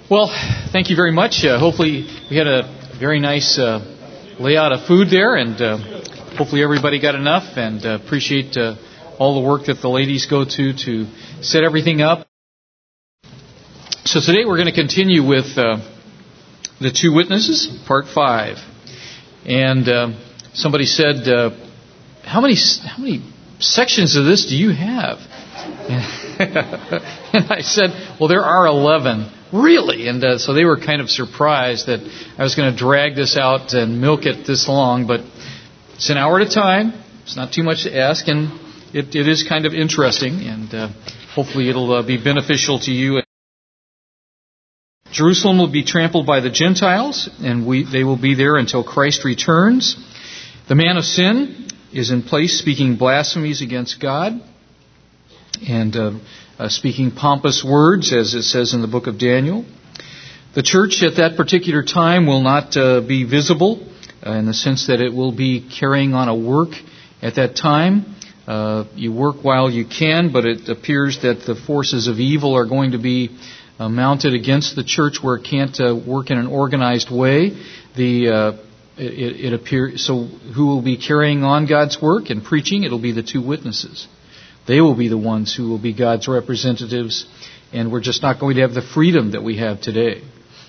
Well, thank you very much. Hopefully we had a very nice layout of food there, and hopefully everybody got enough, and appreciate all the work that the ladies go to set everything up. So today we're going to continue with the two witnesses, part 5. And somebody said, how many sections of this do you have? And I said, well, there are 11. Really? And so they were kind of surprised that I was going to drag this out and milk it this long, but it's an hour at a time. It's not too much to ask, and it is kind of interesting, and hopefully it'll be beneficial to you. Jerusalem will be trampled by the Gentiles, and they will be there until Christ returns. The man of sin is in place speaking blasphemies against God and speaking pompous words, as it says in the book of Daniel. The church at that particular time will not be visible in the sense that it will be carrying on a work at that time. You work while you can, but it appears that the forces of evil are going to be mounted against the church where it can't work in an organized way. It appears. So who will be carrying on God's work and preaching? It'll be the two witnesses. They will be the ones who will be God's representatives, and we're just not going to have the freedom that we have today.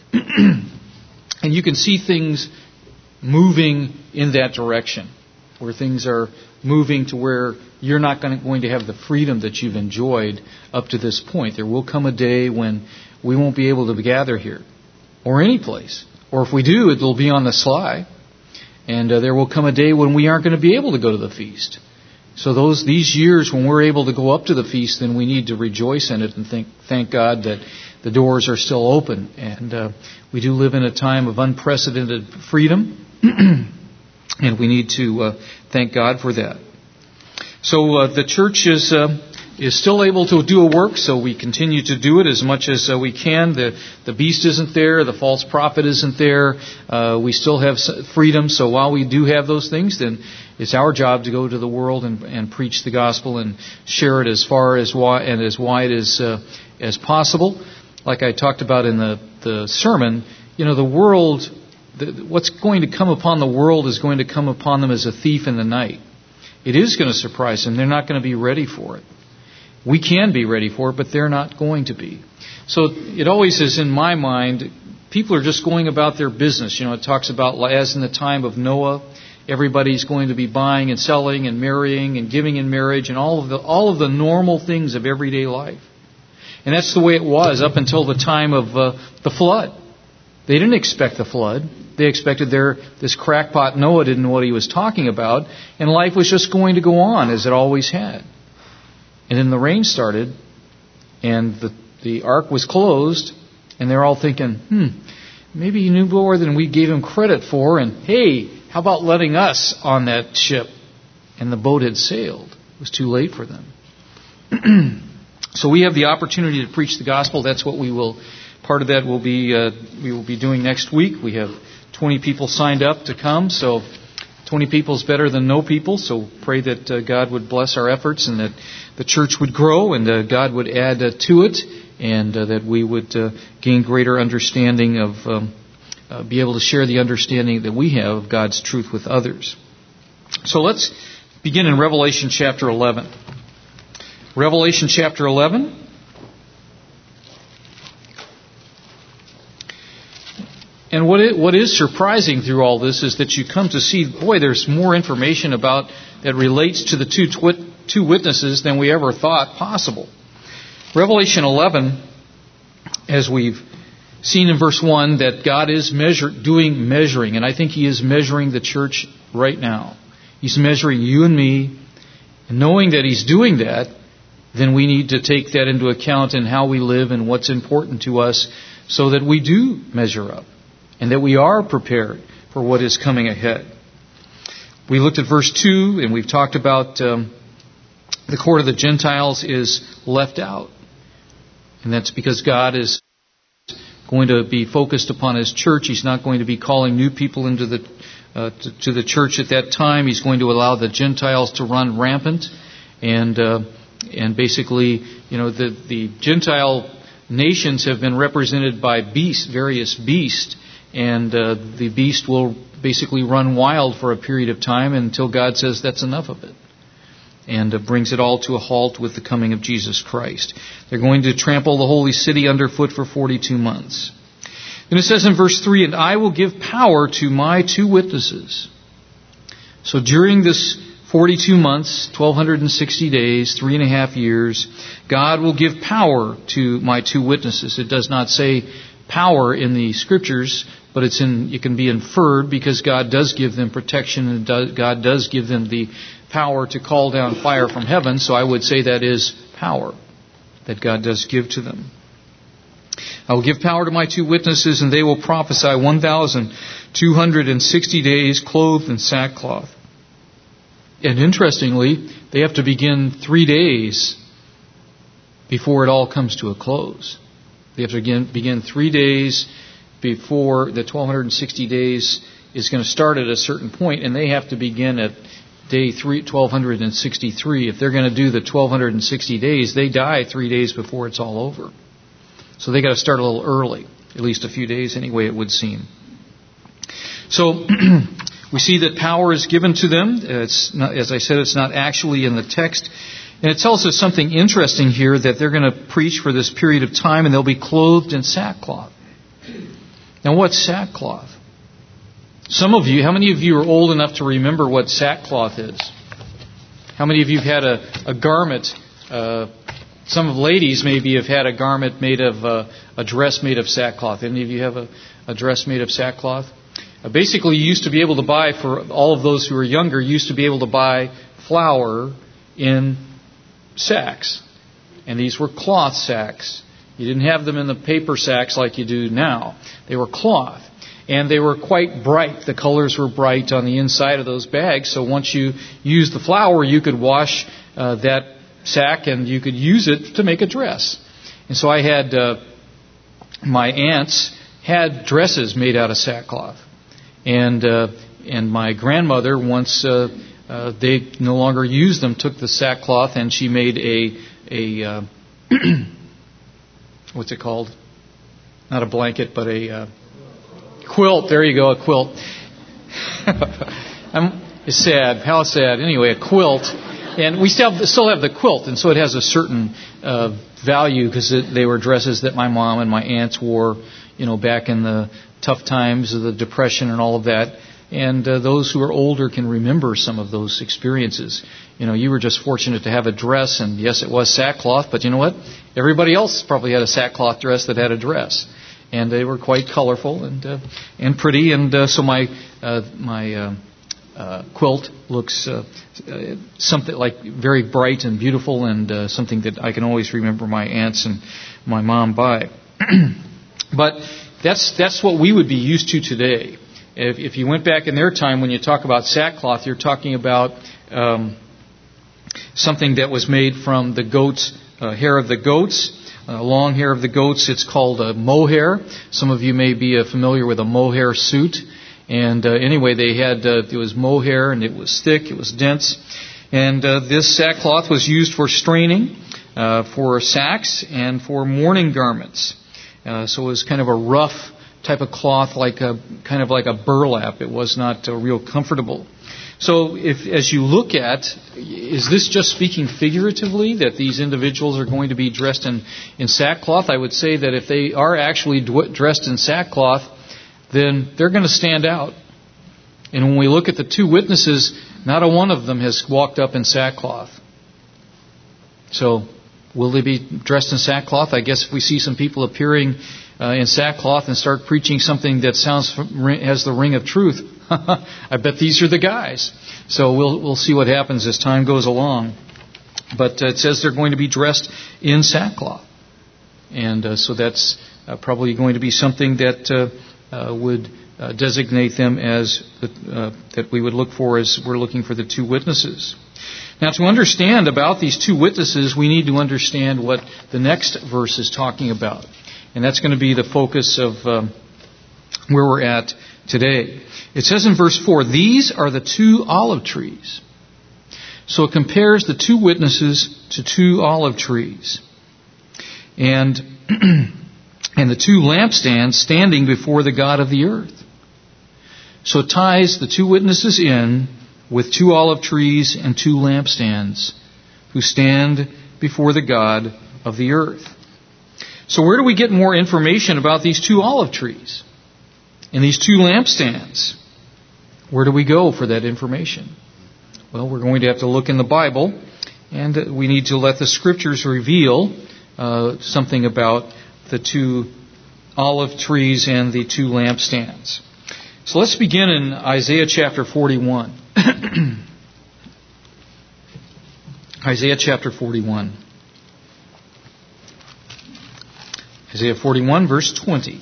And you can see things moving in that direction, where things are moving to where you're not going to have the freedom that you've enjoyed up to this point. There will come a day when we won't be able to gather here or any place. Or if we do, it'll be on the sly. And there will come a day when we aren't going to be able to go to the feast. So these years when we're able to go up to the feast, then we need to rejoice in it and thank God that the doors are still open. And we do live in a time of unprecedented freedom. And we need to thank God for that. So the church is still able to do a work, so we continue to do it as much as we can. The beast isn't there, the false prophet isn't there. We still have freedom, so while we do have those things, then it's our job to go to the world and preach the gospel and share it as far as and as wide as possible. Like I talked about in the sermon, the world, what's going to come upon the world is going to come upon them as a thief in the night. It is going to surprise them. They're not going to be ready for it. We can be ready for it, but they're not going to be. So it always is in my mind, people are just going about their business. It talks about, as in the time of Noah, everybody's going to be buying and selling and marrying and giving in marriage and all of the normal things of everyday life. And that's the way it was up until the time of the flood. They didn't expect the flood. They expected this crackpot Noah didn't know what he was talking about, and life was just going to go on as it always had. And then the rain started, and the ark was closed, and they're all thinking, maybe he knew more than we gave him credit for, and hey, how about letting us on that ship? And the boat had sailed. It was too late for them. So we have the opportunity to preach the gospel. That's what part of that we will be doing next week. We have 20 people signed up to come, so 20 people is better than no people, so pray that God would bless our efforts and that the church would grow and God would add to it, and that we would gain greater understanding of, be able to share the understanding that we have of God's truth with others. So let's begin in Revelation chapter 11. Revelation chapter 11. And what is surprising through all this is that you come to see, there's more information about that relates to the two witnesses than we ever thought possible. Revelation 11, as we've seen in verse 1, that God is doing measuring, and I think He is measuring the church right now. He's measuring you and me, and knowing that He's doing that, then we need to take that into account in how we live and what's important to us so that we do measure up. And that we are prepared for what is coming ahead. We looked at verse 2, and we've talked about the court of the Gentiles is left out. And that's because God is going to be focused upon His church. He's not going to be calling new people into to the church at that time. He's going to allow the Gentiles to run rampant. And basically, the Gentile nations have been represented by beasts, various beasts, and the beast will basically run wild for a period of time until God says that's enough of it, and brings it all to a halt with the coming of Jesus Christ. They're going to trample the holy city underfoot for 42 months. Then it says in verse 3, "And I will give power to my 2 witnesses." So during this 42 months, 1,260 days, 3.5 years, God will give power to my 2 witnesses. It does not say power in the Scriptures, but it can be inferred because God does give them protection and God does give them the power to call down fire from heaven. So I would say that is power that God does give to them. "I will give power to my 2 witnesses, and they will prophesy 1,260 days clothed in sackcloth." And interestingly, they have to begin 3 days before it all comes to a close. They have to begin 3 days before the 1,260 days is going to start at a certain point, and they have to begin at day 1,263. If they're going to do the 1,260 days, they die 3 days before it's all over. So they got to start a little early, at least a few days anyway, it would seem. So we see that power is given to them. It's not, as I said, it's not actually in the text. And it tells us something interesting here, that they're going to preach for this period of time and they'll be clothed in sackcloth. Now, what's sackcloth? Some of you, how many of you are old enough to remember what sackcloth is? How many of you have had a garment? Some of ladies maybe have had a garment made of a dress made of sackcloth. Any of you have a dress made of sackcloth? Basically, you used to be able to buy, for all of those who are younger, you used to be able to buy flour in sacks. And these were cloth sacks. You didn't have them in the paper sacks like you do now. They were cloth. And they were quite bright. The colors were bright on the inside of those bags. So once you used the flour, you could wash that sack and you could use it to make a dress. And so I had, my aunts had dresses made out of sackcloth. And my grandmother, once they no longer used them, took the sackcloth and she made a what's it called? Not a blanket, but a quilt. There you go, a quilt. It's sad. How sad. Anyway, a quilt. And we still have the quilt, and so it has a certain value because they were dresses that my mom and my aunts wore, back in the tough times of the Depression and all of that. And those who are older can remember some of those experiences. You were just fortunate to have a dress, and yes, it was sackcloth, but you know what? Everybody else probably had a sackcloth dress that had a dress. And they were quite colorful and pretty. And so my quilt looks something like very bright and beautiful, and something that I can always remember my aunts and my mom by. But that's what we would be used to today. If you went back in their time, when you talk about sackcloth, you're talking about something that was made from the goats, hair of the goats. Long hair of the goats, it's called mohair. Some of you may be familiar with a mohair suit. And anyway, they had, it was mohair, and it was thick, it was dense. And this sackcloth was used for straining, for sacks, and for mourning garments. So it was kind of a rough type of cloth, kind of like a burlap. It was not real comfortable. So as you look at, is this just speaking figuratively, that these individuals are going to be dressed in sackcloth? I would say that if they are actually dressed in sackcloth, then they're going to stand out. And when we look at the 2 witnesses, not a one of them has walked up in sackcloth. So will they be dressed in sackcloth? I guess if we see some people appearing in sackcloth and start preaching something that has the ring of truth, I bet these are the guys. So we'll see what happens as time goes along. But it says they're going to be dressed in sackcloth. And so that's probably going to be something that would designate them as that we would look for as we're looking for the 2 witnesses. Now, to understand about these 2 witnesses, we need to understand what the next verse is talking about. And that's going to be the focus of where we're at today. It says in verse 4, "These are the 2 olive trees." So it compares the 2 witnesses to 2 olive trees. and and the two lampstands standing before the God of the earth. So it ties the two witnesses in with two olive trees and two lampstands who stand before the God of the earth. So where do we get more information about these two olive trees and these two lampstands? Where do we go for that information? Well, we're going to have to look in the Bible, and we need to let the Scriptures reveal something about the two olive trees and the two lampstands. So let's begin in Isaiah chapter 41. Isaiah chapter 41. Isaiah 41, verse 20.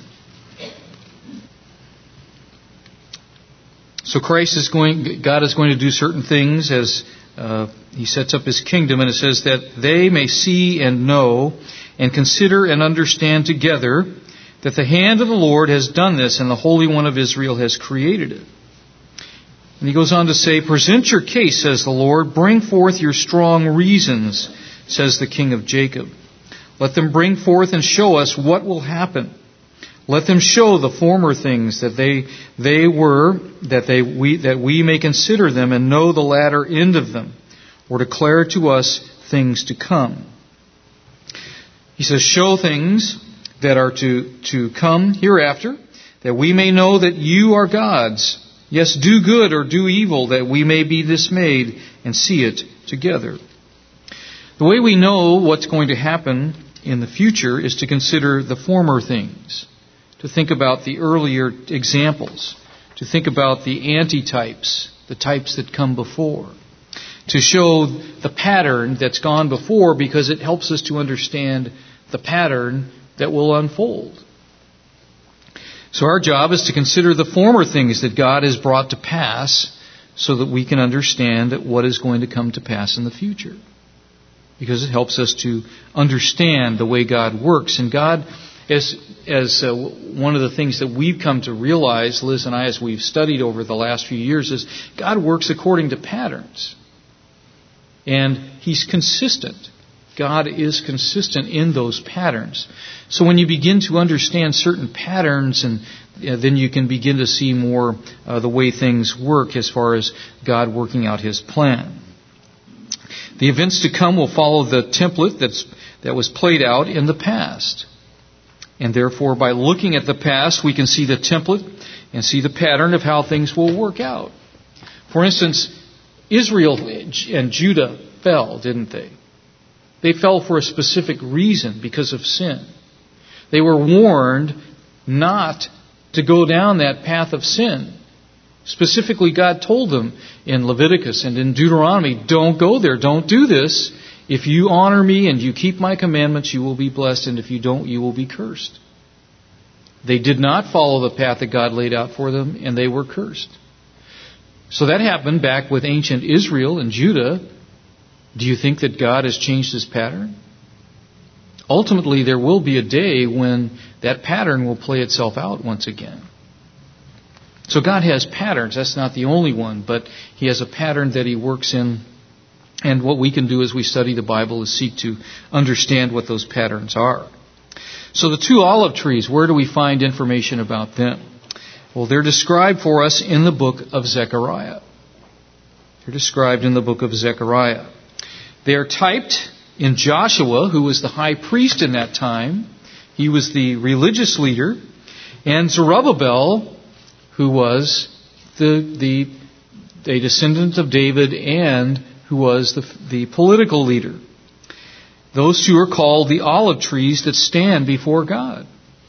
So God is going to do certain things as He sets up His kingdom, and it says that they may see and know and consider and understand together that the hand of the Lord has done this, and the Holy One of Israel has created it. And He goes on to say, present your case, says the Lord. Bring forth your strong reasons, says the King of Jacob. Let them bring forth and show us what will happen. Let them show the former things that they were, that we may consider them and know the latter end of them, or declare to us things to come. He says, show things that are to come hereafter, that we may know that you are gods. Yes, do good or do evil, that we may be dismayed and see it together. The way we know what's going to happen in the future is to consider the former things, to think about the earlier examples, to think about the antitypes, the types that come before, to show the pattern that's gone before, because it helps us to understand the pattern that will unfold. So our job is to consider the former things that God has brought to pass so that we can understand what is going to come to pass in the future. Because it helps us to understand the way God works. And God, as one of the things that we've come to realize, Liz and I, as we've studied over the last few years, is God works according to patterns. And He's consistent. God is consistent in those patterns. So when you begin to understand certain patterns, and then you can begin to see more the way things work as far as God working out His plan. The events to come will follow the template that was played out in the past. And therefore, by looking at the past, we can see the template and see the pattern of how things will work out. For instance, Israel and Judah fell, didn't they? They fell for a specific reason, because of sin. They were warned not to go down that path of sin. Specifically, God told them in Leviticus and in Deuteronomy, don't go there, don't do this. If you honor me and you keep my commandments, you will be blessed, and if you don't, you will be cursed. They did not follow the path that God laid out for them, and they were cursed. So that happened back with ancient Israel and Judah. Do you think that God has changed His pattern? Ultimately, there will be a day when that pattern will play itself out once again. So God has patterns. That's not the only one, but He has a pattern that He works in. And what we can do as we study the Bible is seek to understand what those patterns are. So the two olive trees, where do we find information about them? Well, they're described for us in the book of Zechariah. They're described in the book of Zechariah. They are typed in Joshua, who was the high priest in that time. He was the religious leader. And Zerubbabel, who was a descendant of David and who was the political leader. Those two are called the olive trees that stand before God.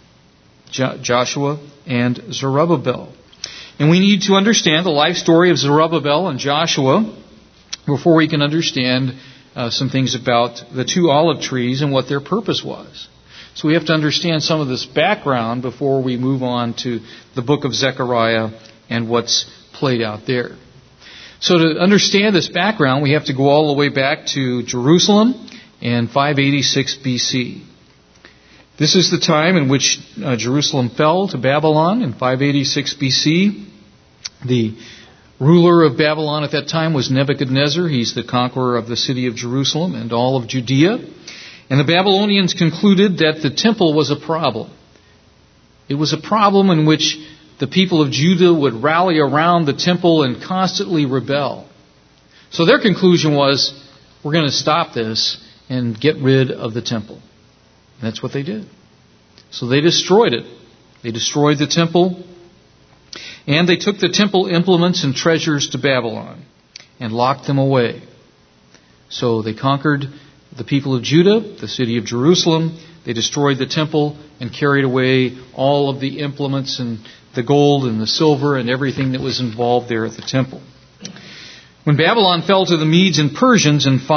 Joshua and Zerubbabel. And we need to understand the life story of Zerubbabel and Joshua before we can understand some things about the two olive trees and what their purpose was. So we have to understand some of this background before we move on to the book of Zechariah and what's played out there. So to understand this background, we have to go all the way back to Jerusalem in 586 BC. This is the time in which Jerusalem fell to Babylon in 586 BC. The ruler of Babylon at that time was Nebuchadnezzar. He's the conqueror of the city of Jerusalem and all of Judea. And the Babylonians concluded that the temple was a problem. It was a problem in which the people of Judah would rally around the temple and constantly rebel. So their conclusion was, we're going to stop this and get rid of the temple. And that's what they did. So they destroyed it. They destroyed the temple, and they took the temple implements and treasures to Babylon and locked them away. So they conquered the people of Judah, the city of Jerusalem. They destroyed the temple and carried away all of the implements and the gold and the silver and everything that was involved there at the temple. When Babylon fell to the Medes and Persians in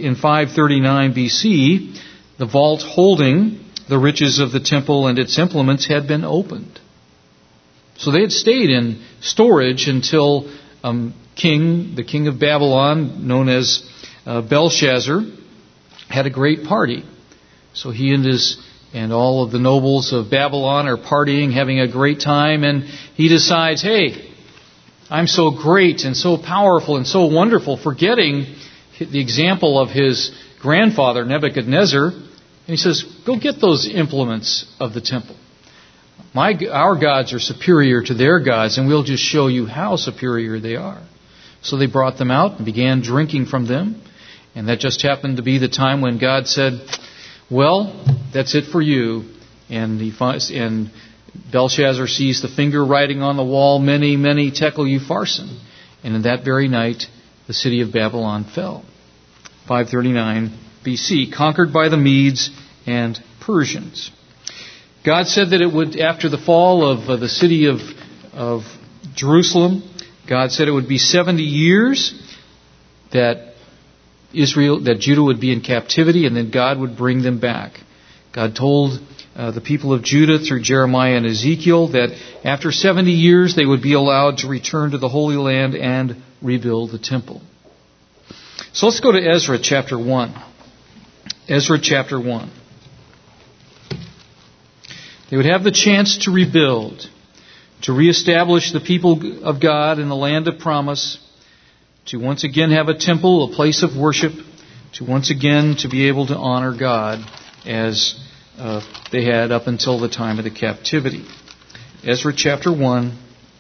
539 BC, the vault holding the riches of the temple and its implements had been opened. So they had stayed in storage until the king of Babylon, known as Belshazzar, had a great party. So he and all of the nobles of Babylon are partying, having a great time, and he decides, hey, I'm so great and so powerful and so wonderful, forgetting the example of his grandfather, Nebuchadnezzar. And he says, go get those implements of the temple. Our gods are superior to their gods, and we'll just show you how superior they are. So they brought them out and began drinking from them. And that just happened to be the time when God said, well, that's it for you. And Belshazzar sees the finger writing on the wall, many, many tekel upharsin. And in that very night, the city of Babylon fell. 539 BC, conquered by the Medes and Persians. God said that it would, after the fall of the city of Jerusalem, God said it would be 70 years that Judah would be in captivity, and then God would bring them back. God told the people of Judah through Jeremiah and Ezekiel that after 70 years they would be allowed to return to the Holy Land and rebuild the temple. So let's go to Ezra chapter 1. Ezra chapter 1. They would have the chance to rebuild, to reestablish the people of God in the land of promise, to once again have a temple, a place of worship, to once again to be able to honor God as they had up until the time of the captivity. Ezra chapter 1.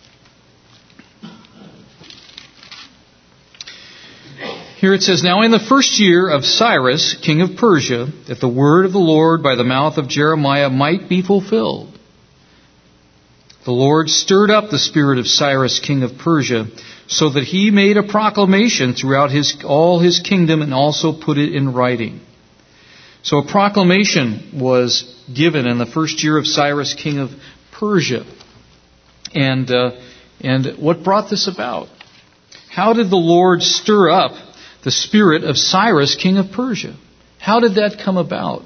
Here it says, Now in the first year of Cyrus, king of Persia, that the word of the Lord by the mouth of Jeremiah might be fulfilled, the Lord stirred up the spirit of Cyrus, king of Persia, so that he made a proclamation throughout all his kingdom and also put it in writing. So a proclamation was given in the first year of Cyrus, king of Persia. And what brought this about? How did the Lord stir up the spirit of Cyrus, king of Persia? How did that come about?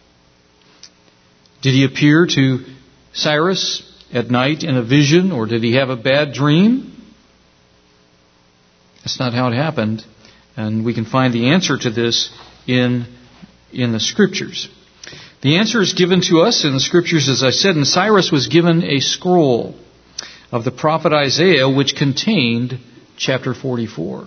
Did he appear to Cyrus at night in a vision, or did he have a bad dream? That's not how it happened. And we can find the answer to this in the Scriptures. The answer is given to us in the Scriptures, as I said, and Cyrus was given a scroll of the prophet Isaiah, which contained chapter 44.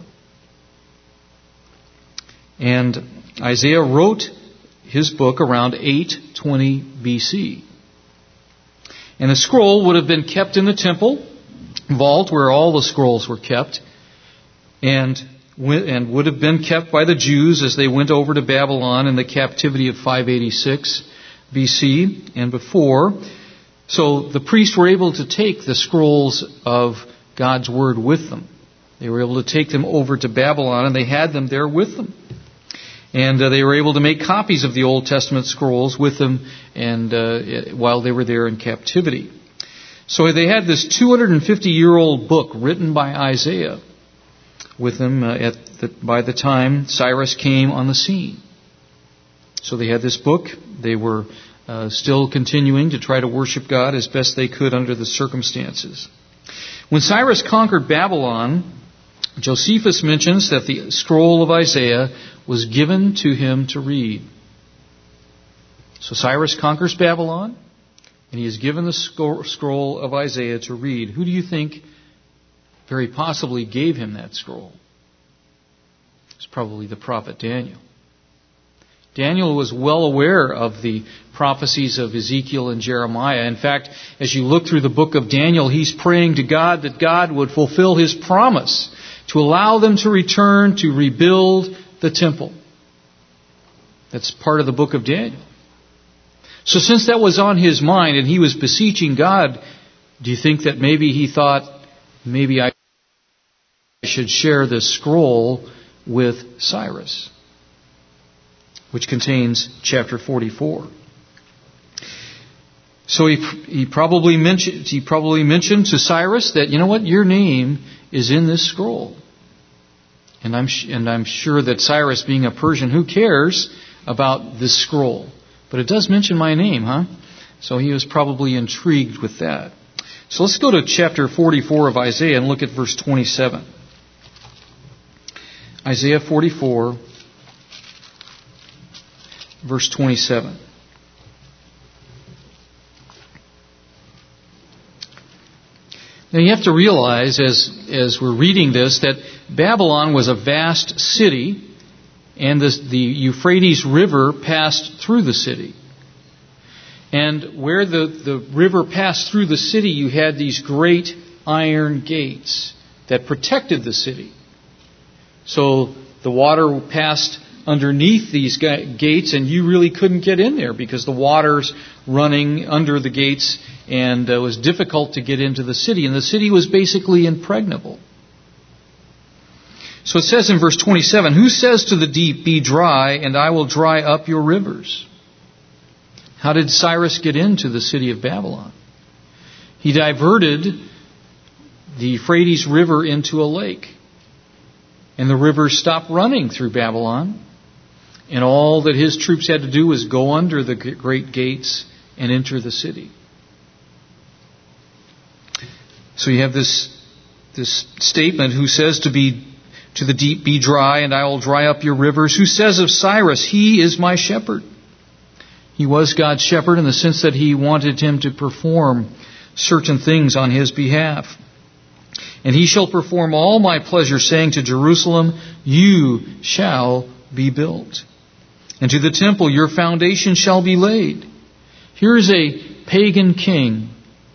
And Isaiah wrote his book around 820 BC. And the scroll would have been kept in the temple vault where all the scrolls were kept, and would have been kept by the Jews as they went over to Babylon in the captivity of 586 BC and before. So the priests were able to take the scrolls of God's Word with them. They were able to take them over to Babylon, and they had them there with them. And they were able to make copies of the Old Testament scrolls with them and while they were there in captivity. So they had this 250-year-old book written by Isaiah with them by the time Cyrus came on the scene. So they had this book. They were still continuing to try to worship God as best they could under the circumstances. When Cyrus conquered Babylon, Josephus mentions that the scroll of Isaiah was given to him to read. So Cyrus conquers Babylon, and he is given the scroll of Isaiah to read. Who do you think very possibly gave him that scroll? It's probably the prophet Daniel. Daniel was well aware of the prophecies of Ezekiel and Jeremiah. In fact, as you look through the book of Daniel, he's praying to God that God would fulfill His promise to allow them to return to rebuild the temple. That's part of the book of Daniel. So since that was on his mind and he was beseeching God, do you think that maybe he thought, maybe I should share this scroll with Cyrus, which contains chapter 44. So he probably mentioned to Cyrus that, you know what, your name is in this scroll. And I'm sure that Cyrus, being a Persian, who cares about this scroll? But it does mention my name, huh? So he was probably intrigued with that. So let's go to chapter 44 of Isaiah and look at verse 27. Isaiah 44, verse 27. Now you have to realize, as we're reading this, that Babylon was a vast city, and the Euphrates River passed through the city. And where the river passed through the city, you had these great iron gates that protected the city. So the water passed underneath these gates, and you really couldn't get in there because the water's running under the gates, and it was difficult to get into the city. And the city was basically impregnable. So it says in verse 27, "Who says to the deep, 'Be dry, and I will dry up your rivers'?" How did Cyrus get into the city of Babylon? He diverted the Euphrates River into a lake. And the river stopped running through Babylon. And all that his troops had to do was go under the great gates and enter the city. So you have this statement, "Who says to the deep, 'Be dry, and I will dry up your rivers'? Who says of Cyrus, 'He is my shepherd'?" He was God's shepherd in the sense that he wanted him to perform certain things on his behalf. "And he shall perform all my pleasure, saying to Jerusalem, 'You shall be built.' And to the temple, 'Your foundation shall be laid.'" Here is a pagan king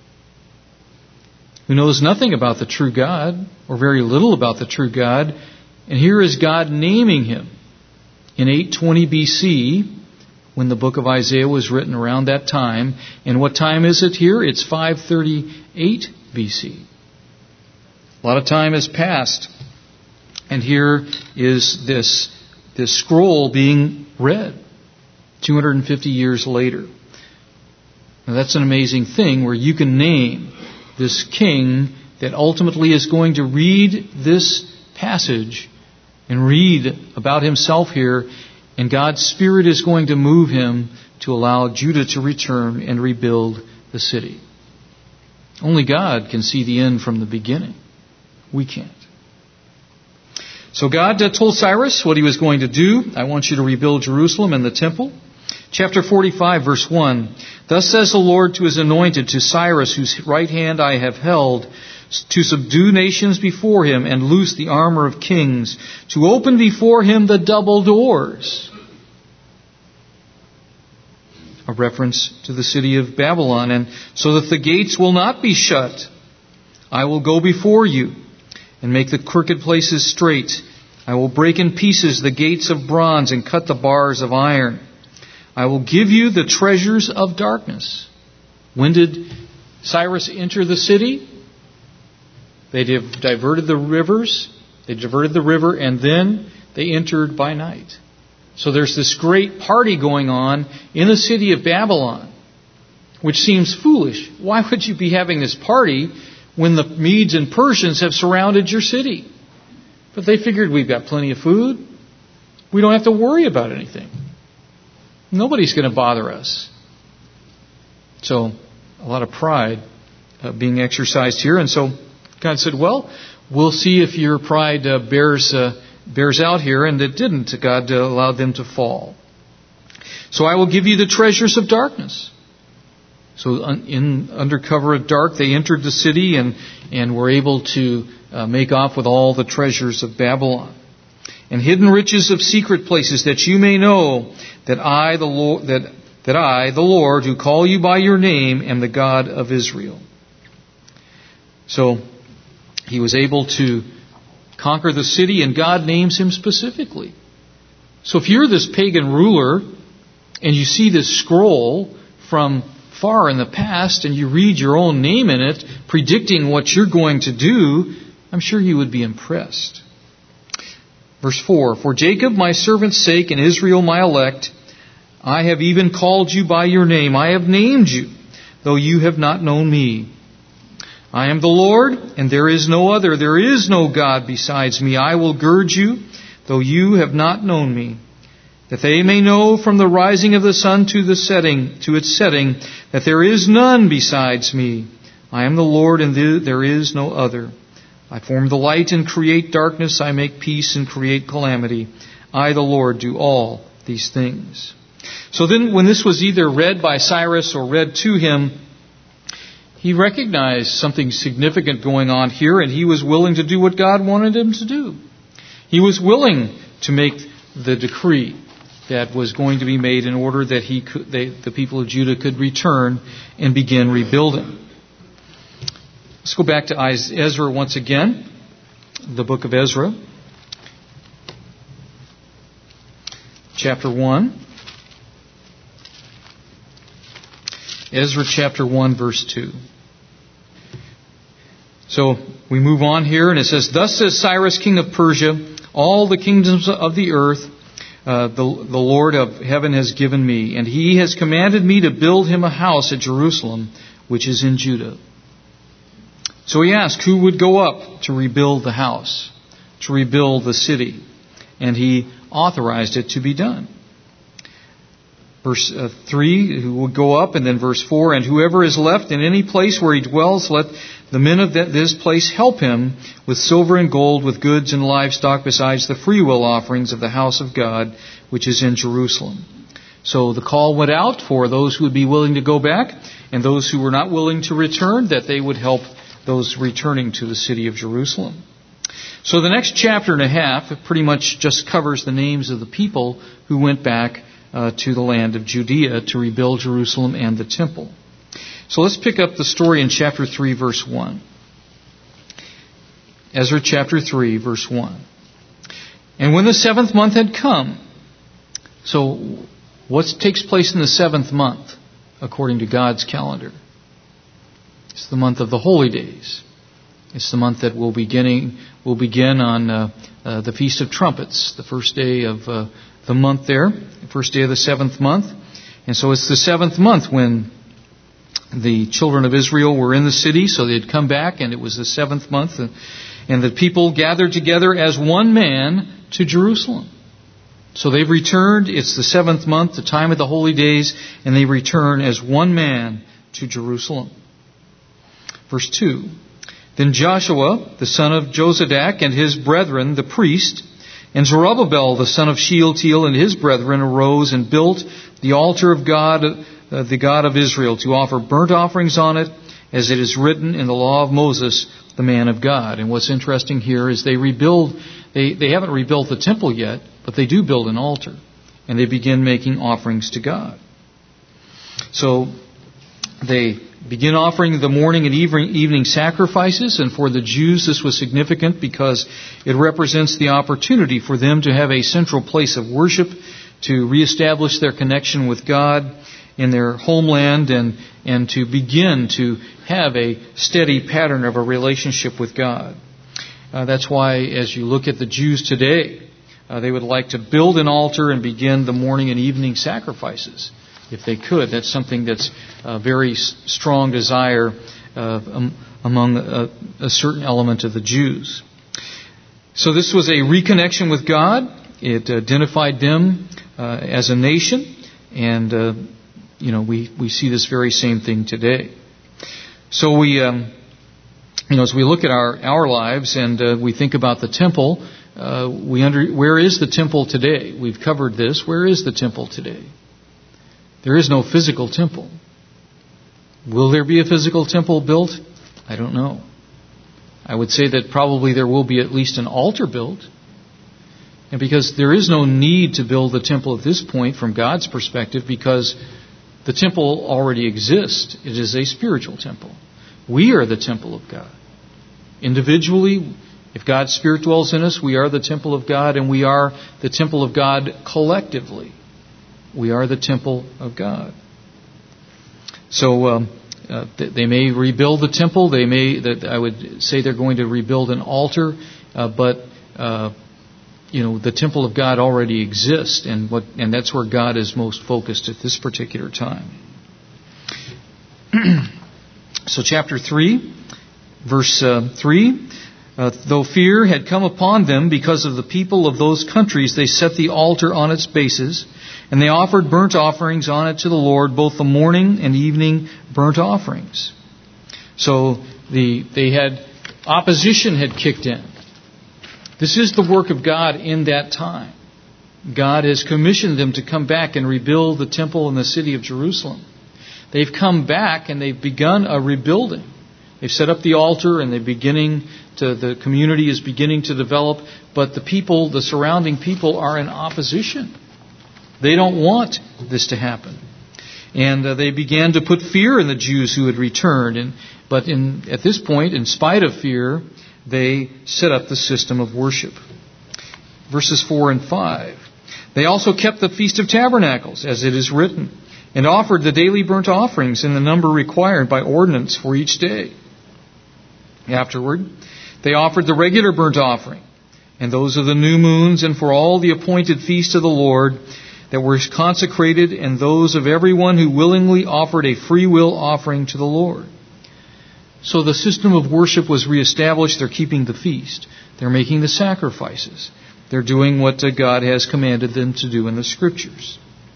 who knows nothing about the true God, or very little about the true God. And here is God naming him in 820 BC, when the book of Isaiah was written, around that time. And what time is it here? It's 538 BC. A lot of time has passed. And here is this scroll being read 250 years later. Now that's an amazing thing, where you can name this king that ultimately is going to read this passage and read about himself here, and God's Spirit is going to move him to allow Judah to return and rebuild the city. Only God can see the end from the beginning. We can't. So God told Cyrus what he was going to do. "I want you to rebuild Jerusalem and the temple." Chapter 45, verse 1. "Thus says the Lord to his anointed, to Cyrus, whose right hand I have held, to subdue nations before him and loose the armor of kings, to open before him the double doors." A reference to the city of Babylon. "And so that the gates will not be shut. I will go before you and make the crooked places straight. I will break in pieces the gates of bronze and cut the bars of iron. I will give you the treasures of darkness." When did Cyrus enter the city? They diverted the rivers. They diverted the river, and then they entered by night. So there's this great party going on in the city of Babylon, which seems foolish. Why would you be having this party when the Medes and Persians have surrounded your city? But they figured, we've got plenty of food. We don't have to worry about anything. Nobody's going to bother us. So a lot of pride being exercised here. And so God said, well, we'll see if your pride bears out here. And it didn't. God allowed them to fall. "So I will give you the treasures of darkness." So under cover of dark, they entered the city and were able to make off with all the treasures of Babylon. and hidden riches of secret places, that you may know that I, the Lord, who call you by your name, am the God of Israel. So he was able to conquer the city, and God names him specifically. So if you're this pagan ruler and you see this scroll from far in the past and you read your own name in it, predicting what you're going to do, I'm sure you would be impressed. Verse 4, For Jacob my servant's sake and Israel my elect, I have even called you by your name. I have named you, though you have not known me. I am the Lord, and there is no other. There is no God besides me. I will gird you, though you have not known me, that they may know from the rising of the sun to its setting, that there is none besides me. I am the Lord, and there is no other. I form the light and create darkness. I make peace and create calamity. I, the Lord, do all these things. So then when this was either read by Cyrus or read to him, he recognized something significant going on here, and he was willing to do what God wanted him to do. He was willing to make the decree that was going to be made in order that the people of Judah could return and begin rebuilding. Let's go back to Ezra once again, the book of Ezra, chapter 1. Ezra chapter 1, verse 2. So we move on here, and it says, Thus says Cyrus, king of Persia, all the kingdoms of the earth, the Lord of heaven has given me, and he has commanded me to build him a house at Jerusalem, which is in Judah. So he asked who would go up to rebuild the house, to rebuild the city, and he authorized it to be done. Verse 3, who would go up, and then verse 4, and whoever is left in any place where he dwells, let the men of this place help him with silver and gold, with goods and livestock, besides the freewill offerings of the house of God, which is in Jerusalem. So the call went out for those who would be willing to go back, and those who were not willing to return, that they would help those returning to the city of Jerusalem. So the next chapter and a half pretty much just covers the names of the people who went back to the land of Judea to rebuild Jerusalem and the temple. So let's pick up the story in chapter 3, verse 1. Ezra chapter 3, verse 1. And when the 7th month had come, so what takes place in the 7th month according to God's calendar? It's the month of the holy days. It's the month that will begin on the Feast of Trumpets, the first day of the month there, the first day of the 7th month. And so it's the 7th month when the children of Israel were in the city, so they had come back, and it was the 7th month, and the people gathered together as one man to Jerusalem. So they've returned. It's the 7th month, the time of the holy days, and they return as one man to Jerusalem. Verse 2, Then Joshua, the son of Jozadak, and his brethren, the priest, and Zerubbabel, the son of Shealtiel, and his brethren, arose and built the altar of God, the God of Israel, to offer burnt offerings on it, as it is written in the law of Moses, the man of God. And what's interesting here is they haven't rebuilt the temple yet, but they do build an altar, and they begin making offerings to God. So they begin offering the morning and evening sacrifices, and for the Jews this was significant because it represents the opportunity for them to have a central place of worship, to reestablish their connection with God in their homeland, and to begin to have a steady pattern of a relationship with God. That's why as you look at the Jews today, they would like to build an altar and begin the morning and evening sacrifices. If they could. That's something that's a very strong desire among a certain element of the Jews. So this was a reconnection with God. It identified them as a nation, and we see this very same thing today. So we, as we look at our lives and we think about the temple, where is the temple today? We've covered this. Where is the temple today? There is no physical temple. Will there be a physical temple built? I don't know. I would say that probably there will be at least an altar built. And because there is no need to build the temple at this point from God's perspective, because the temple already exists. It is a spiritual temple. We are the temple of God. Individually, if God's Spirit dwells in us, we are the temple of God, and we are the temple of God collectively. We are the temple of God. So they may rebuild the temple. I would say they're going to rebuild an altar, but the temple of God already exists, and that's where God is most focused at this particular time. So chapter 3, verse 3, though fear had come upon them because of the people of those countries, they set the altar on its bases, and they offered burnt offerings on it to the Lord, both the morning and evening burnt offerings. So opposition had kicked in. This is the work of God in that time. God has commissioned them to come back and rebuild the temple in the city of Jerusalem. They've come back and they've begun a rebuilding. They've set up the altar and the community is beginning to develop, but the surrounding people are in opposition. They don't want this to happen. And they began to put fear in the Jews who had returned. But at this point, in spite of fear, they set up the system of worship. Verses 4 and 5. They also kept the Feast of Tabernacles, as it is written, and offered the daily burnt offerings in the number required by ordinance for each day. Afterward, they offered the regular burnt offering, and those of the new moons, and for all the appointed feasts of the Lord that were consecrated, and those of everyone who willingly offered a free will offering to the Lord. So the system of worship was reestablished. They're keeping the feast. They're making the sacrifices. They're doing what God has commanded them to do in the Scriptures.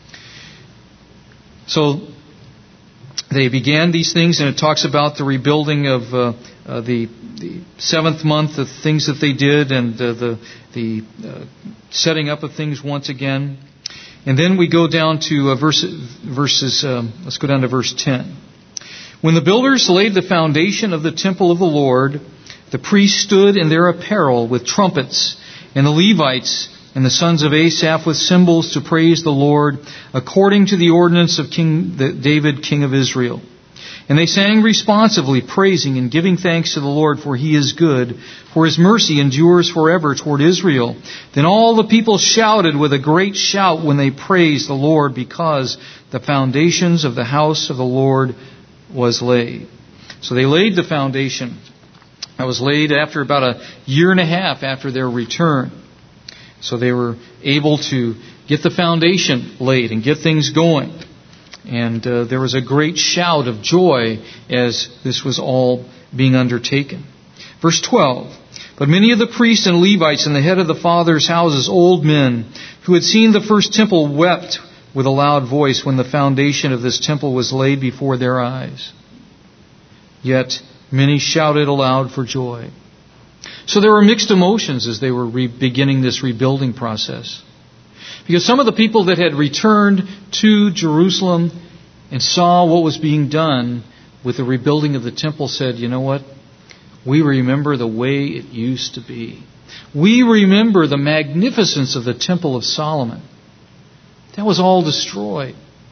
So they began these things, and it talks about the rebuilding of the seventh month, the things that they did, and the setting up of things once again. And then we go down to let's go down to verse 10. When the builders laid the foundation of the temple of the Lord, the priests stood in their apparel with trumpets, and the Levites and the sons of Asaph with cymbals to praise the Lord, according to the ordinance of King David, king of Israel. And they sang responsively, praising and giving thanks to the Lord, for He is good, for His mercy endures forever toward Israel. Then all the people shouted with a great shout when they praised the Lord, because the foundations of the house of the Lord was laid. So they laid the foundation. That was laid after about a year and a half after their return. So they were able to get the foundation laid and get things going. And there was a great shout of joy as this was all being undertaken. Verse 12. But many of the priests and Levites and the head of the fathers' houses, old men, who had seen the first temple, wept with a loud voice when the foundation of this temple was laid before their eyes. Yet many shouted aloud for joy. So there were mixed emotions as they were beginning this rebuilding process. Because some of the people that had returned to Jerusalem and saw what was being done with the rebuilding of the temple said, you know what? We remember the way it used to be. We remember the magnificence of the Temple of Solomon. That was all destroyed.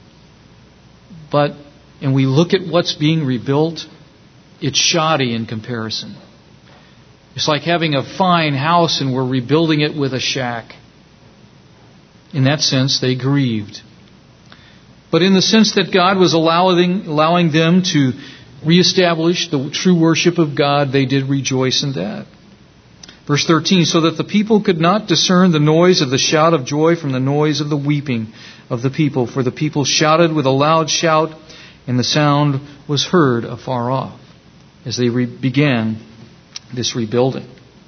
And we look at what's being rebuilt, it's shoddy in comparison. It's like having a fine house and we're rebuilding it with a shack. In that sense, they grieved. But in the sense that God was allowing them to reestablish the true worship of God, they did rejoice in that. Verse 13, so that the people could not discern the noise of the shout of joy from the noise of the weeping of the people. For the people shouted with a loud shout, and the sound was heard afar off as they began this rebuilding.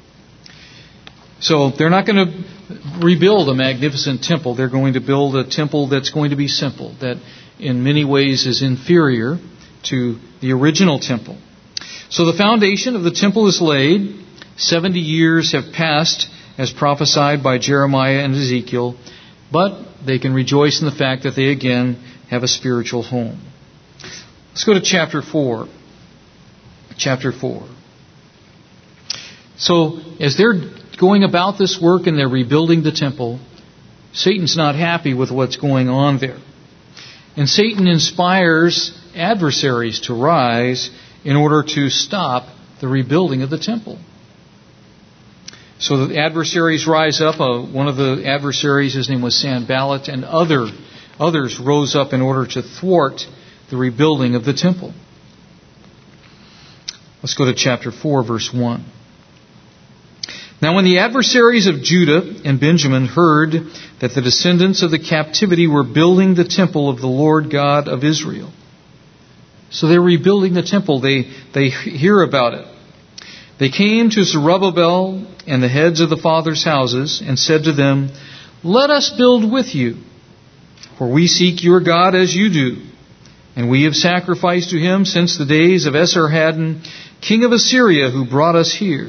So they're not going to rebuild a magnificent temple. They're going to build a temple that's going to be simple, that in many ways is inferior to the original temple. So the foundation of the temple is laid. 70 years have passed as prophesied by Jeremiah and Ezekiel, but they can rejoice in the fact that they again have a spiritual home. Let's go to chapter 4. Chapter 4. So as they're going about this work and they're rebuilding the temple, Satan's not happy with what's going on there. And Satan inspires adversaries to rise in order to stop the rebuilding of the temple. So the adversaries rise up. One of the adversaries, his name was Sanballat, and others rose up in order to thwart the rebuilding of the temple. Let's go to chapter 4, verse 1. Now when the adversaries of Judah and Benjamin heard that the descendants of the captivity were building the temple of the Lord God of Israel. So they're rebuilding the temple. They hear about it. They came to Zerubbabel and the heads of the fathers' houses and said to them, "Let us build with you, for we seek your God as you do. And we have sacrificed to him since the days of Esarhaddon, king of Assyria, who brought us here."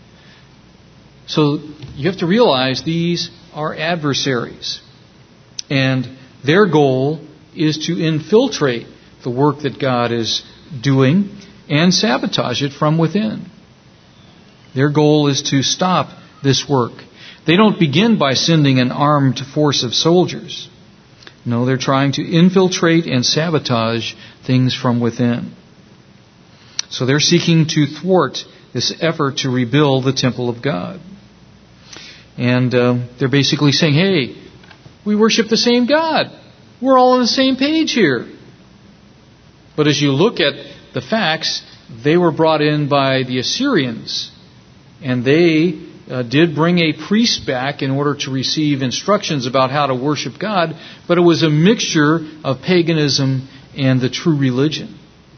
So you have to realize these are adversaries. And their goal is to infiltrate the work that God is doing and sabotage it from within. Their goal is to stop this work. They don't begin by sending an armed force of soldiers. No, they're trying to infiltrate and sabotage things from within. So they're seeking to thwart this effort to rebuild the temple of God. And they're basically saying, hey, we worship the same God. We're all on the same page here. But as you look at the facts, they were brought in by the Assyrians. And they did bring a priest back in order to receive instructions about how to worship God. But it was a mixture of paganism and the true religion.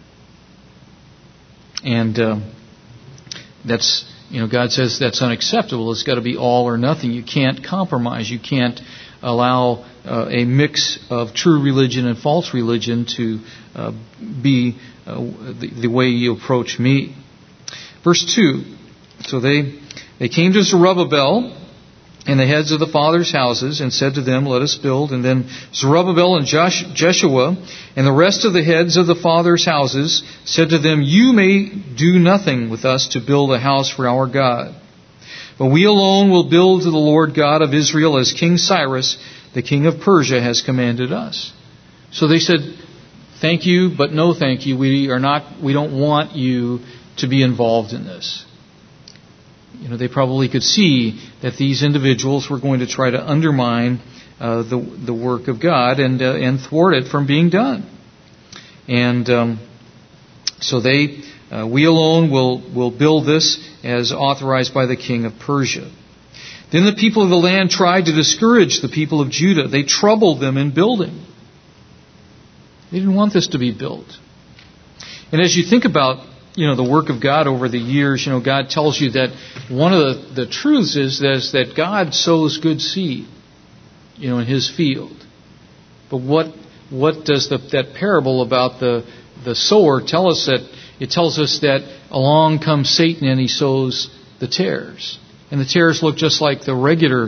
And that's... God says that's unacceptable. It's got to be all or nothing. You can't compromise. You can't allow a mix of true religion and false religion to be the way you approach me. Verse 2. So they came to Zerubbabel and the heads of the fathers' houses and said to them, "Let us build." And then Zerubbabel and Jeshua and the rest of the heads of the fathers' houses said to them, "You may do nothing with us to build a house for our God. But we alone will build to the Lord God of Israel as King Cyrus, the king of Persia, has commanded us." So they said, "Thank you, but no thank you. We don't want you to be involved in this." They probably could see that these individuals were going to try to undermine the work of God and thwart it from being done. And so we alone will build this as authorized by the king of Persia. Then the people of the land tried to discourage the people of Judah. They troubled them in building. They didn't want this to be built. And as you think about the work of God over the years, God tells you that one of the truths is that God sows good seed, in His field. But what does that parable about the sower tell us? That it tells us that along comes Satan and he sows the tares, and the tares look just like the regular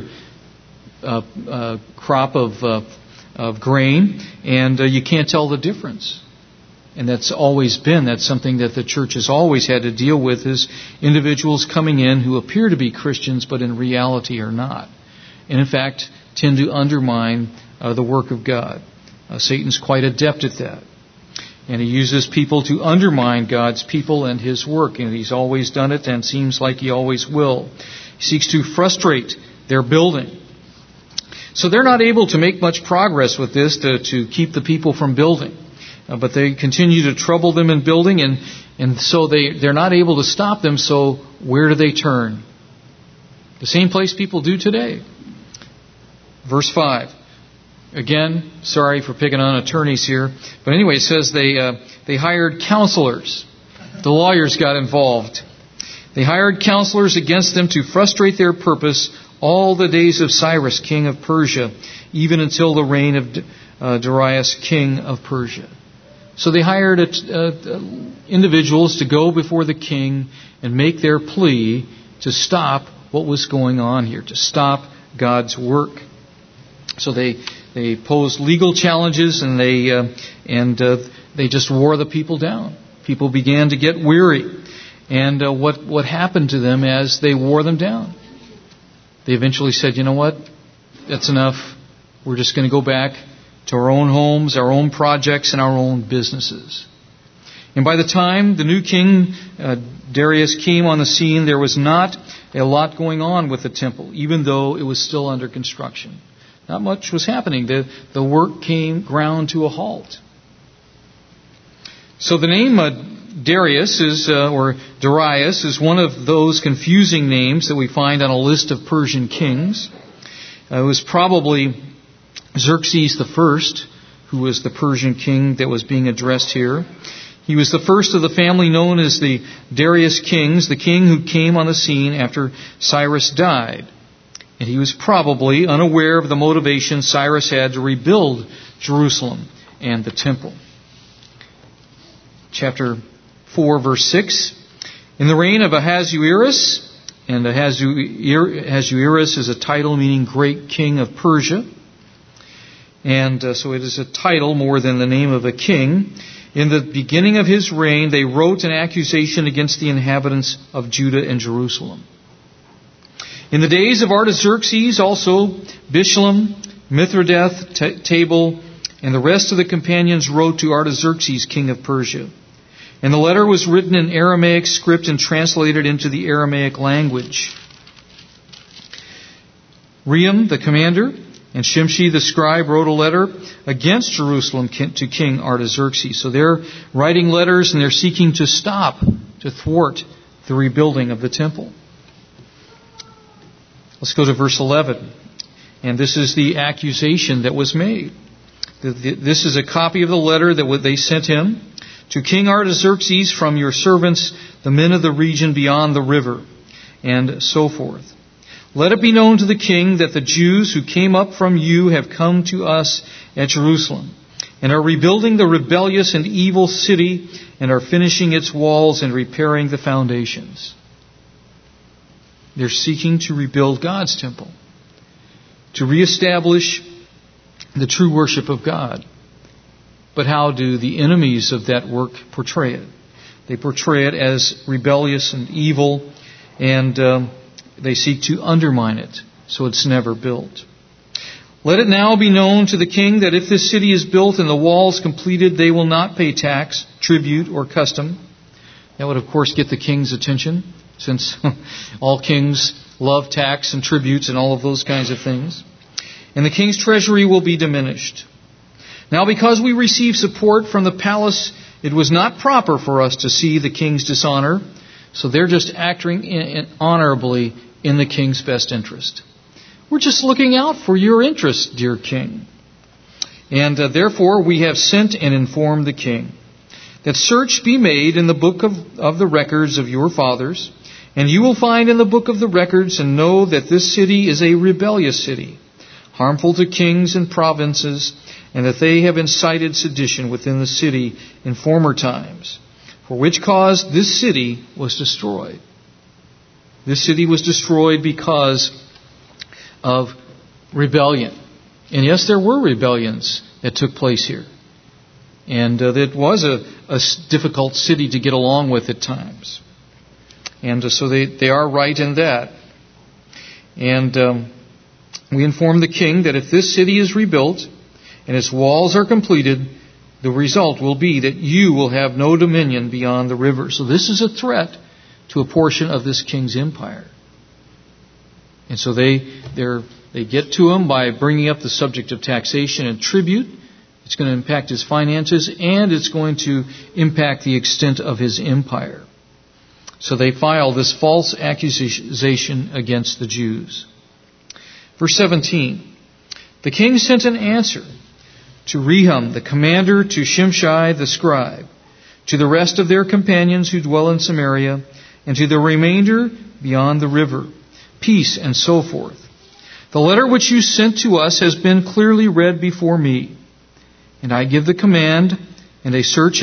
crop of grain, and you can't tell the difference. And that's something that the church has always had to deal with, is individuals coming in who appear to be Christians but in reality are not. And in fact, tend to undermine the work of God. Satan's quite adept at that. And he uses people to undermine God's people and His work. And he's always done it and seems like he always will. He seeks to frustrate their building. So they're not able to make much progress with this to keep the people from building. But they continue to trouble them in building, and so they're not able to stop them, so where do they turn? The same place people do today. Verse 5. Again, sorry for picking on attorneys here, but anyway, it says they hired counselors. The lawyers got involved. They hired counselors against them to frustrate their purpose all the days of Cyrus, king of Persia, even until the reign of Darius, king of Persia. So they hired individuals to go before the king and make their plea to stop what was going on here, to stop God's work. So they posed legal challenges, and they just wore the people down. People began to get weary. And what happened to them as they wore them down? they eventually said, you know what? That's enough. We're just going to go back to our own homes, our own projects, and our own businesses. And by the time the new king, Darius, came on the scene, there was not a lot going on with the temple, even though it was still under construction. Not much was happening. The work ground to a halt. So the name Darius or Darius is one of those confusing names that we find on a list of Persian kings. It was probably Xerxes I who was the Persian king that was being addressed here. He was the first of the family known as the Darius kings, the king who came on the scene after Cyrus died. And he was probably unaware of the motivation Cyrus had to rebuild Jerusalem and the temple. Chapter 4, verse 6. In the reign of Ahasuerus, and Ahasuerus is a title meaning great king of Persia. And so it is a title more than the name of a king. In the beginning of his reign, they wrote an accusation against the inhabitants of Judah and Jerusalem. In the days of Artaxerxes, also Bishlam, Mithridath, Tabal, and the rest of the companions wrote to Artaxerxes, king of Persia. And the letter was written in Aramaic script and translated into the Aramaic language. Rehum, the commander, and Shimshi, the scribe, wrote a letter against Jerusalem to King Artaxerxes. So they're writing letters and they're seeking to thwart the rebuilding of the temple. Let's go to verse 11. And this is the accusation that was made. This is a copy of the letter that they sent him. To King Artaxerxes from your servants, the men of the region beyond the river, and so forth. Let it be known to the king that the Jews who came up from you have come to us at Jerusalem, and are rebuilding the rebellious and evil city, and are finishing its walls and repairing the foundations. They're seeking to rebuild God's temple, to reestablish the true worship of God. But how do the enemies of that work portray it? They portray it as rebellious and evil, and they seek to undermine it, so it's never built. Let it now be known to the king that if this city is built and the walls completed, they will not pay tax, tribute, or custom. That would, of course, get the king's attention, since all kings love tax and tributes and all of those kinds of things. And the king's treasury will be diminished. Now, because we receive support from the palace, it was not proper for us to see the king's dishonor. So they're just acting honorably in the king's best interest. We're just looking out for your interest, dear king. And therefore we have sent and informed the king that search be made in the book of the records of your fathers, and you will find in the book of the records and know that this city is a rebellious city, harmful to kings and provinces, and that they have incited sedition within the city in former times, for which cause this city was destroyed. This city was destroyed because of rebellion. And yes, there were rebellions that took place here. And it was a difficult city to get along with at times. And so they are right in that. And we inform the king that if this city is rebuilt and its walls are completed, the result will be that you will have no dominion beyond the river. So this is a threat to a portion of this king's empire. And so they get to him by bringing up the subject of taxation and tribute. It's going to impact his finances, and it's going to impact the extent of his empire. So they file this false accusation against the Jews. Verse 17. The king sent an answer to Rehum, the commander, to Shimshai, the scribe, to the rest of their companions who dwell in Samaria, and to the remainder beyond the river, peace and so forth. The letter which you sent to us has been clearly read before me, and I gave the command, and a search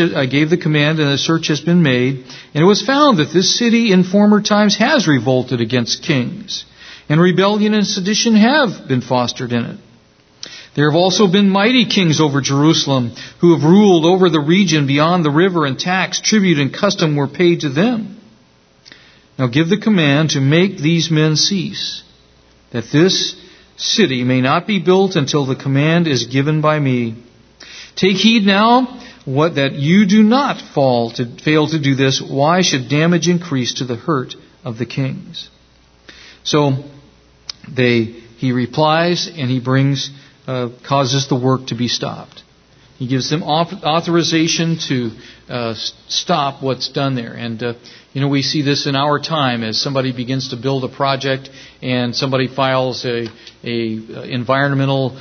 has been made, and it was found that this city in former times has revolted against kings, and rebellion and sedition have been fostered in it. There have also been mighty kings over Jerusalem who have ruled over the region beyond the river, and tax, tribute, and custom were paid to them. Now give the command to make these men cease, that this city may not be built until the command is given by me. Take heed now that you do not fail to do this. Why should damage increase to the hurt of the kings? So he replies, and he causes the work to be stopped. He gives them authorization to stop what's done there. And, we see this in our time as somebody begins to build a project and somebody files a environmental,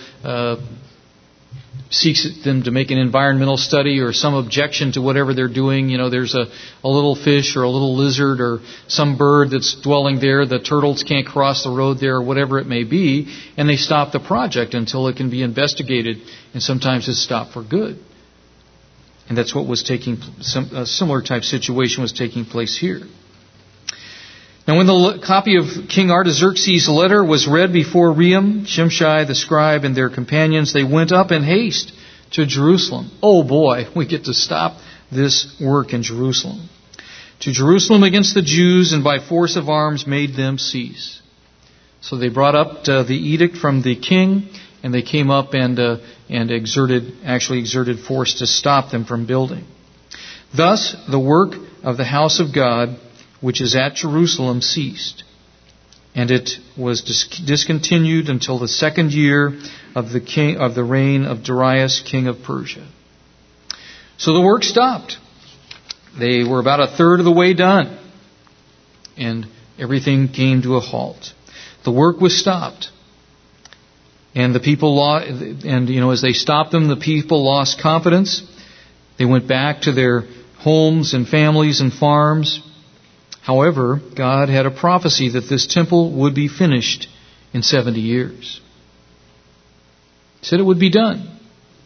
seeks them to make an environmental study or some objection to whatever they're doing. There's a little fish or a little lizard or some bird that's dwelling there. The turtles can't cross the road there or whatever it may be. And they stop the project until it can be investigated. And sometimes it's stopped for good. And that's what was a similar type situation was taking place here. Now when the copy of King Artaxerxes' letter was read before Rehum, Shimshai the scribe, and their companions, they went up in haste to Jerusalem. Oh boy, we get to stop this work in Jerusalem. To Jerusalem against the Jews, and by force of arms made them cease. So they brought up the edict from the king, and they came up and exerted force to stop them from building. Thus the work of the house of God, which is at Jerusalem, ceased, and it was discontinued until the second year of the reign of Darius, king of Persia. So the work stopped. They were about a third of the way done, and everything came to a halt. The work was stopped, and the people as they stopped them, the people lost confidence. They went back to their homes and families and farms. However, God had a prophecy that this temple would be finished in 70 years. He said it would be done.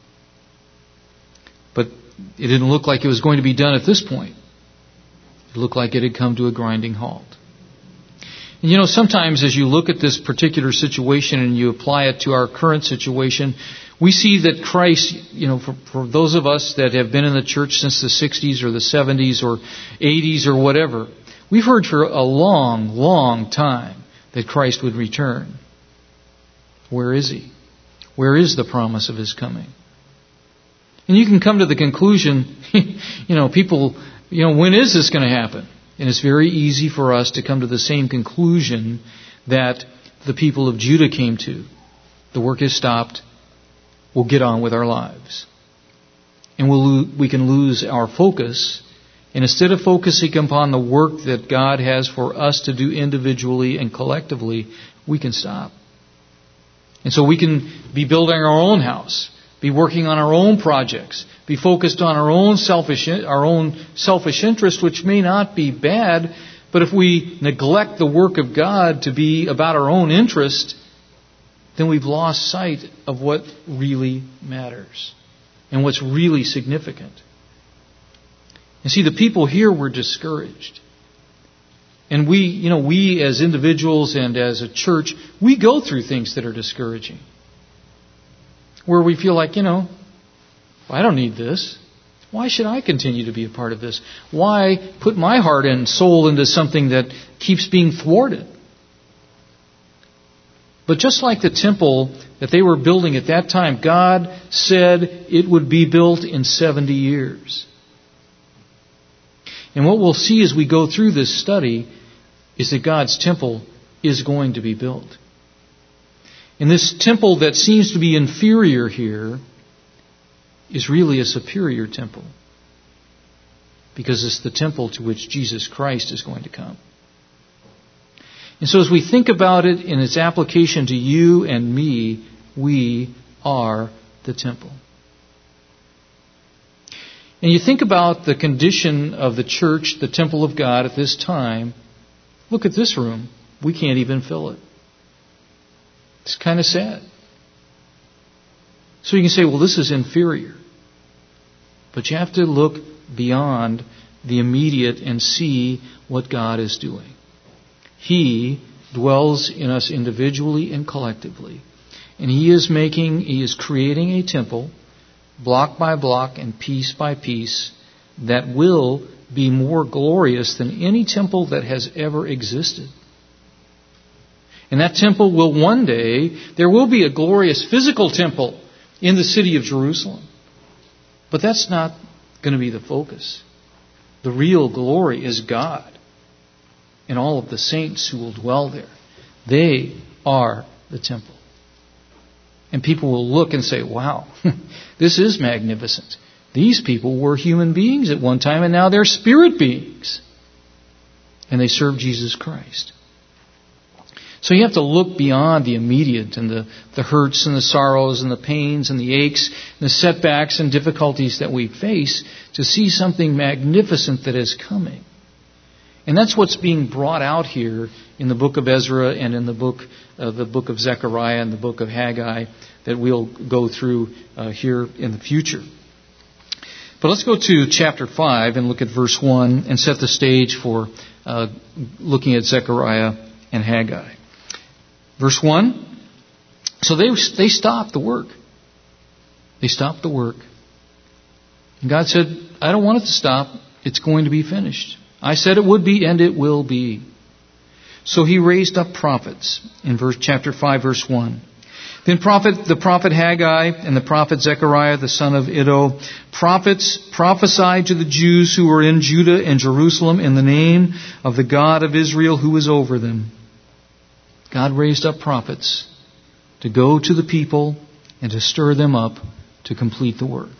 But it didn't look like it was going to be done at this point. It looked like it had come to a grinding halt. And sometimes as you look at this particular situation and you apply it to our current situation, we see that Christ, for those of us that have been in the church since the 60s or the 70s or 80s or whatever, we've heard for a long, long time that Christ would return. Where is He? Where is the promise of His coming? And you can come to the conclusion, people, when is this going to happen? And it's very easy for us to come to the same conclusion that the people of Judah came to. The work is stopped. We'll get on with our lives. And we can lose our focus. And instead of focusing upon the work that God has for us to do individually and collectively, we can stop. And so we can be building our own house, be working on our own projects, be focused on our own selfish interest, which may not be bad, but if we neglect the work of God to be about our own interest, then we've lost sight of what really matters and what's really significant. And see, the people here were discouraged. And we as individuals and as a church, we go through things that are discouraging. Where we feel like, I don't need this. Why should I continue to be a part of this? Why put my heart and soul into something that keeps being thwarted? But just like the temple that they were building at that time, God said it would be built in 70 years. And what we'll see as we go through this study is that God's temple is going to be built. And this temple that seems to be inferior here is really a superior temple, because it's the temple to which Jesus Christ is going to come. And so as we think about it in its application to you and me, we are the temple. And you think about the condition of the church, the temple of God at this time. Look at this room. We can't even fill it. It's kind of sad. So you can say, well, this is inferior. But you have to look beyond the immediate and see what God is doing. He dwells in us individually and collectively. And He is creating a temple, block by block and piece by piece, that will be more glorious than any temple that has ever existed. And that temple will one day, there will be a glorious physical temple in the city of Jerusalem. But that's not going to be the focus. The real glory is God and all of the saints who will dwell there. They are the temple. And people will look and say, wow, this is magnificent. These people were human beings at one time, and now they're spirit beings. And they serve Jesus Christ. So you have to look beyond the immediate and the hurts and the sorrows and the pains and the aches and the setbacks and difficulties that we face to see something magnificent that is coming. And that's what's being brought out here in the book of Ezra and in the book of Zechariah and the book of Haggai that we'll go through here in the future. But let's go to chapter 5 and look at verse 1 and set the stage for looking at Zechariah and Haggai. Verse 1, so they stopped the work. They stopped the work. And God said, I don't want it to stop. It's going to be finished. I said it would be, and it will be. So he raised up prophets in chapter 5, verse 1. Then the prophet Haggai and the prophet Zechariah, the son of Iddo, prophets prophesied to the Jews who were in Judah and Jerusalem in the name of the God of Israel who is over them. God raised up prophets to go to the people and to stir them up to complete the work.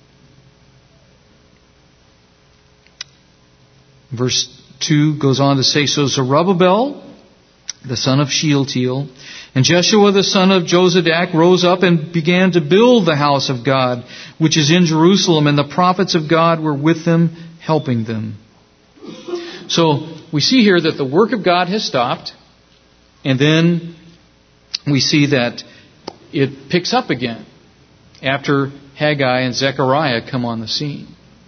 Verse 2 goes on to say, so Zerubbabel, the son of Shealtiel, and Jeshua the son of Jozadak rose up and began to build the house of God, which is in Jerusalem, and the prophets of God were with them, helping them. So we see here that the work of God has stopped, and then we see that it picks up again after Haggai and Zechariah come on the scene.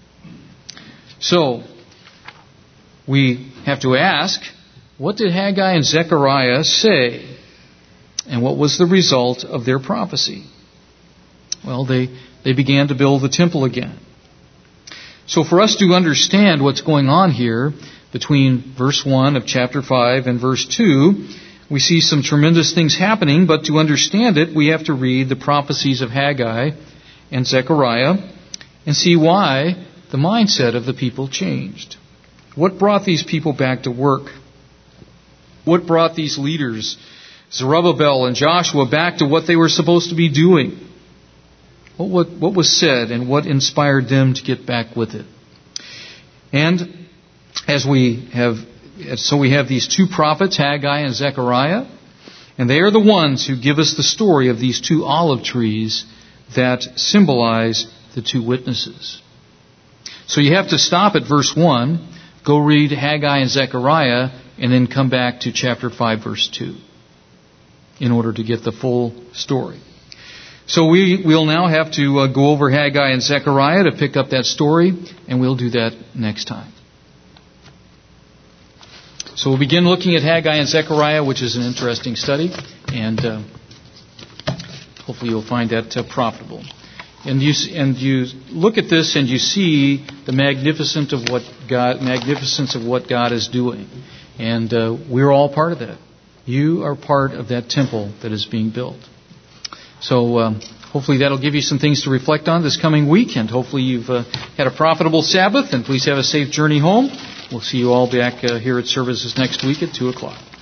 So we have to ask, what did Haggai and Zechariah say? And what was the result of their prophecy? Well, they began to build the temple again. So for us to understand what's going on here between verse 1 of chapter 5 and verse 2, we see some tremendous things happening, but to understand it, we have to read the prophecies of Haggai and Zechariah and see why the mindset of the people changed. What brought these people back to work? What brought these leaders, Zerubbabel and Joshua, back to what they were supposed to be doing? What was said and what inspired them to get back with it? And we have these two prophets, Haggai and Zechariah, and they are the ones who give us the story of these two olive trees that symbolize the two witnesses. So you have to stop at verse 1, go read Haggai and Zechariah, and then come back to chapter 5, verse 2 in order to get the full story. So we'll now have to go over Haggai and Zechariah to pick up that story, and we'll do that next time. So we'll begin looking at Haggai and Zechariah, which is an interesting study, and hopefully you'll find that profitable. And you look at this and you see the magnificence of what God is doing. And we're all part of that. You are part of that temple that is being built. So hopefully that'll give you some things to reflect on this coming week. And hopefully you've had a profitable Sabbath. And please have a safe journey home. We'll see you all back here at services next week at 2 o'clock.